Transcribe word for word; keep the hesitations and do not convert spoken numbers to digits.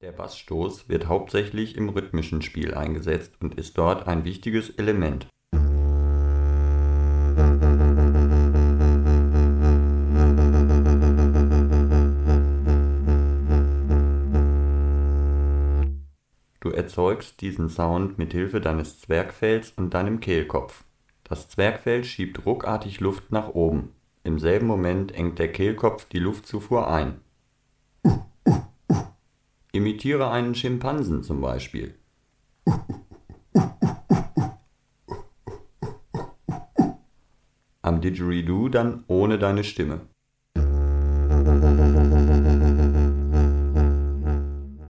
Der Bassstoß wird hauptsächlich im rhythmischen Spiel eingesetzt und ist dort ein wichtiges Element. Du erzeugst diesen Sound mit Hilfe deines Zwerchfells und deinem Kehlkopf. Das Zwerchfell schiebt ruckartig Luft nach oben. Im selben Moment engt der Kehlkopf die Luftzufuhr ein. Imitiere einen Schimpansen zum Beispiel. Am Didgeridoo dann ohne deine Stimme.